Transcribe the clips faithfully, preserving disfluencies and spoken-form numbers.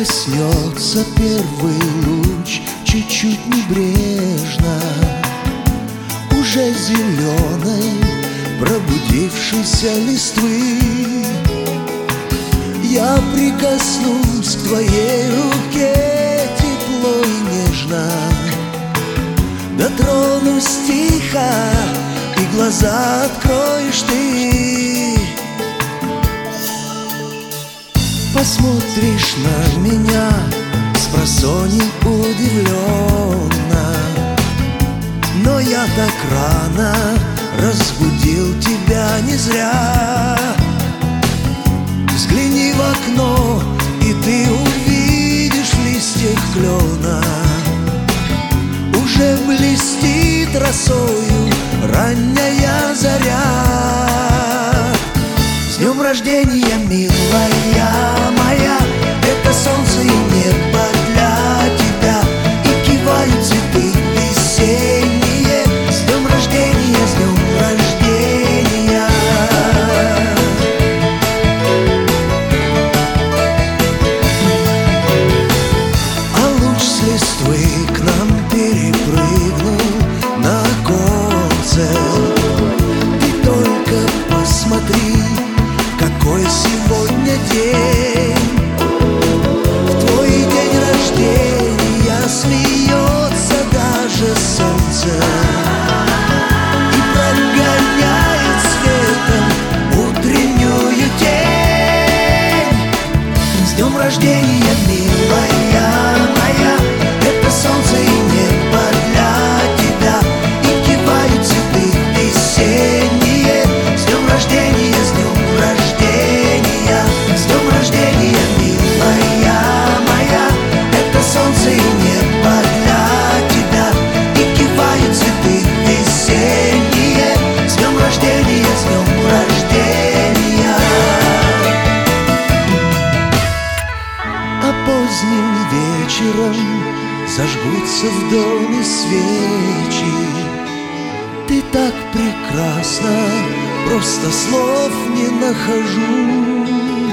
коснется первый луч чуть-чуть небрежно уже зеленой пробудившейся листвы. Я прикоснусь к твоей руке тепло и нежно, дотронусь тихо, и глаза откроешь ты. Посмотришь на меня спросонья удивленно, но я так рано разбудил тебя не зря. Взгляни в окно, и ты увидишь в листьях клена уже блестит росою ранняя заря. С днем рождения, милая моя, это солнце и небо для тебя, и кивают цветы весенние. С днем рождения, с днем рождения. А луч с листвы к нам перепрыгнул на оконце. Ты только посмотри, какой сегодня день. В твой день рождения смеется даже солнце и прогоняет светом утреннюю тень. С днем рождения, милая моя, это солнце и небо для тебя, и кивают цветы весенние. С днем рождения, с днем рождения, с днем рождения, милая моя, это солнце и небо для тебя, и кивают цветы весенние. С днем рождения, с днем рождения. А поздним вечером зажгутся в доме свечи. Ты так прекрасна, просто слов не нахожу.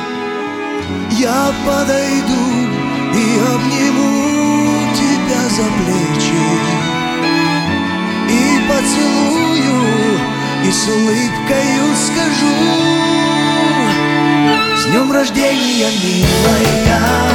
Я подойду и обниму тебя за плечи, и поцелую, и с улыбкою скажу: с днем рождения, милая